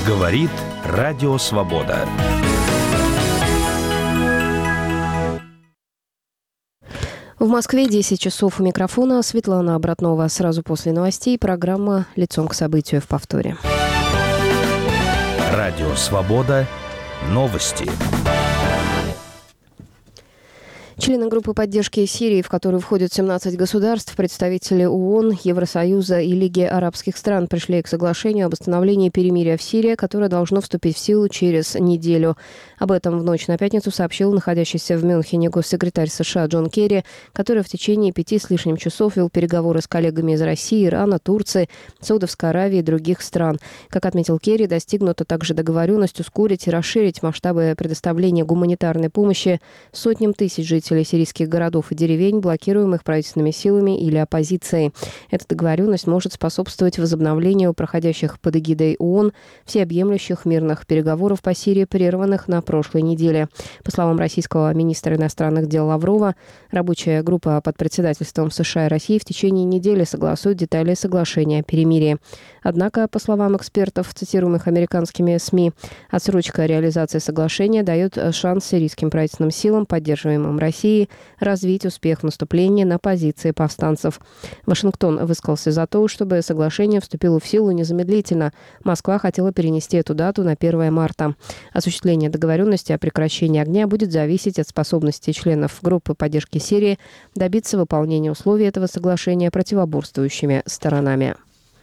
Говорит Радио Свобода. В Москве 10 часов у микрофона Светлана Обратнова. Сразу после новостей программа «Лицом к событию» в повторе. Радио Свобода. Новости. Члены группы поддержки Сирии, в которую входят 17 государств, представители ООН, Евросоюза и Лиги арабских стран, пришли к соглашению об установлении перемирия в Сирии, которое должно вступить в силу через неделю. Об этом в ночь на пятницу сообщил находящийся в Мюнхене госсекретарь США Джон Керри, который в течение 5 с лишним часов вел переговоры с коллегами из России, Ирана, Турции, Саудовской Аравии и других стран. Как отметил Керри, достигнута также договоренность ускорить и расширить масштабы предоставления гуманитарной помощи сотням тысяч жителей сирийских городов и деревень, блокируемых правительственными силами или оппозицией. Эта договоренность может способствовать возобновлению проходящих под эгидой ООН всеобъемлющих мирных переговоров по Сирии, прерванных на прошлой неделе. По словам российского министра иностранных дел Лаврова, рабочая группа под председательством США и России в течение недели согласует детали соглашения о перемирии. Однако, по словам экспертов, цитируемых американскими СМИ, отсрочка реализации соглашения дает шанс сирийским правительственным силам, поддерживаемым Россией, развить успех в наступлении на позиции повстанцев. Вашингтон высказался за то, чтобы соглашение вступило в силу незамедлительно. Москва хотела перенести эту дату на 1 марта. Осуществление договоренности о прекращении огня будет зависеть от способности членов группы поддержки Сирии добиться выполнения условий этого соглашения противоборствующими сторонами.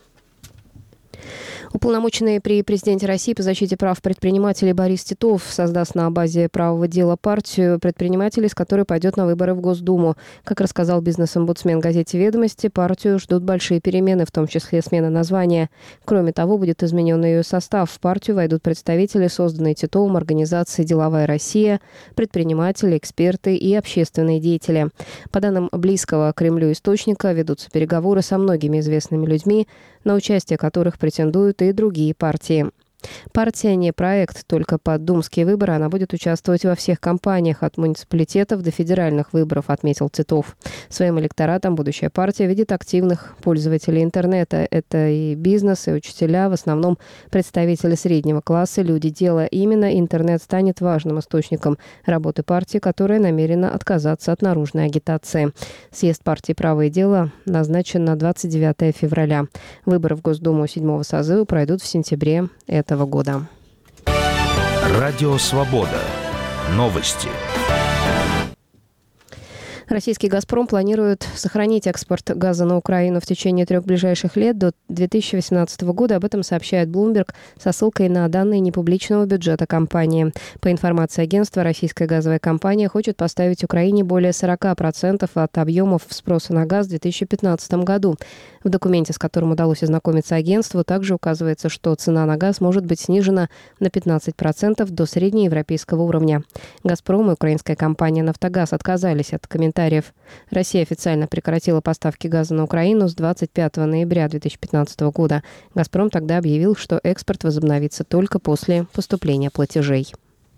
Уполномоченный при президенте России по защите прав предпринимателей Борис Титов создаст на базе правового дела партию предпринимателей, с которой пойдет на выборы в Госдуму. Как рассказал бизнес-омбудсмен газете «Ведомости», партию ждут большие перемены, в том числе смена названия. Кроме того, будет изменен ее состав. В партию войдут представители, созданные Титовым организации «Деловая Россия», предприниматели, эксперты и общественные деятели. По данным близкого Кремлю источника, ведутся переговоры со многими известными людьми, на участие которых претендуют и другие партии. Партия не проект, только под думские выборы она будет участвовать во всех кампаниях, от муниципалитетов до федеральных выборов, отметил Титов. Своим электоратом будущая партия видит активных пользователей интернета. Это и бизнес, и учителя, в основном представители среднего класса, люди дела. Именно интернет станет важным источником работы партии, которая намерена отказаться от наружной агитации. Съезд партии «Право и дело» назначен на 29 февраля. Выборы в Госдуму 7-го созыва пройдут в сентябре этого года. Радио Свобода. Новости. Российский «Газпром» планирует сохранить экспорт газа на Украину в течение 3 ближайших лет до 2018 года. Об этом сообщает Bloomberg со ссылкой на данные непубличного бюджета компании. По информации агентства, российская газовая компания хочет поставить Украине более 40% от объемов спроса на газ в 2015 году. В документе, с которым удалось ознакомиться агентству, также указывается, что цена на газ может быть снижена на 15% до среднеевропейского уровня. «Газпром» и украинская компания «Нафтогаз» отказались от комментариев. Россия официально прекратила поставки газа на Украину с 25 ноября 2015 года. «Газпром» тогда объявил, что экспорт возобновится только после поступления платежей.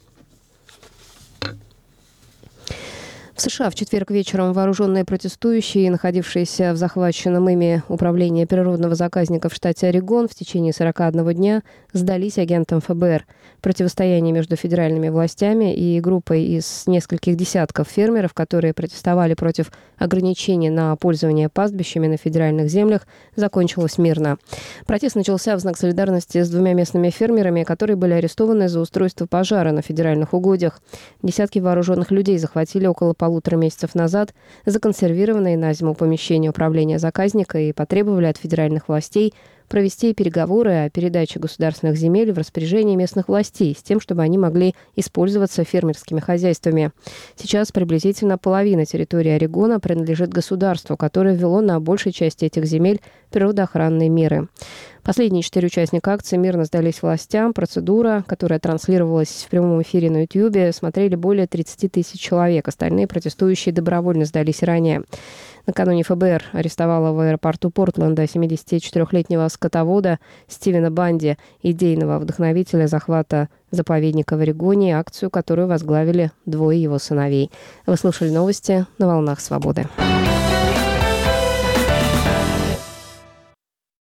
В США в четверг вечером вооруженные протестующие, находившиеся в захваченном ими управлении природного заказника в штате Орегон в течение 41 дня, сдались агентам ФБР. Противостояние между федеральными властями и группой из нескольких десятков фермеров, которые протестовали против ограничений на пользование пастбищами на федеральных землях, закончилось мирно. Протест начался в знак солидарности с 2 местными фермерами, которые были арестованы за устройство пожара на федеральных угодьях. Десятки вооруженных людей захватили около 1,5 месяцев назад законсервированные на зиму помещения управления заказника и потребовали от федеральных властей провести переговоры о передаче государственных земель в распоряжение местных властей с тем, чтобы они могли использоваться фермерскими хозяйствами. Сейчас приблизительно половина территории Орегона принадлежит государству, которое ввело на большей части этих земель природоохранные меры. Последние 4 участника акции мирно сдались властям. Процедура, которая транслировалась в прямом эфире на YouTube, смотрели более 30 тысяч человек. Остальные протестующие добровольно сдались ранее. Накануне ФБР арестовала в аэропорту Портленда 74-летнего скотовода Стивена Банди, идейного вдохновителя захвата заповедника в Орегоне, акцию, которую возглавили 2 его сыновей. Вы слушали новости на «Волнах Свободы».